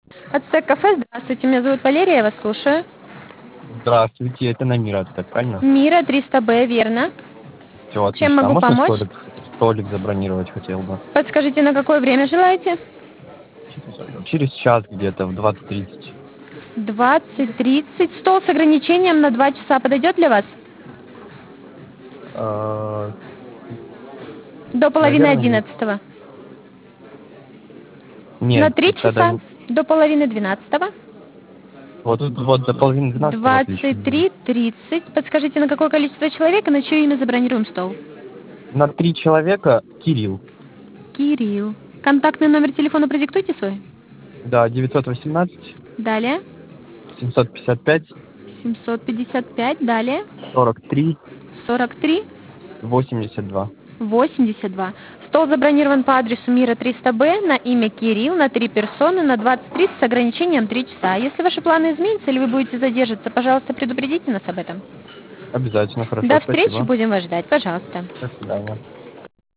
Ацтек кафе, здравствуйте, меня зовут Валерия, я вас слушаю. Здравствуйте, это Намира, так правильно? Мира 300Б, верно. Все Чем отлично. А могу можно помочь? столик забронировать хотел бы? Подскажите, на какое время желаете? Через час где-то, в 20:30. 20:30. Стол с ограничением на 2 часа подойдет для вас? А, До половины наверное, нет. 11. На Нет, 3 тогда часа? До половины 12. вот до половины 12 отлично будет. 23:30. Подскажите, на какое количество человек и на чье имя забронируем стол? На 3 человека Кирилл. Кирилл. Контактный номер телефона продиктуйте свой. Да, 918 Далее. 755 755. Далее. 43 43. 82. 82. Стол забронирован по адресу Мира 300Б на имя Кирилл на 3 персоны на 20:30 с ограничением 3 часа. Если ваши планы изменятся или вы будете задерживаться, пожалуйста, предупредите нас об этом. Обязательно, хорошо, До встречи, спасибо. будем вас ждать, пожалуйста. До свидания.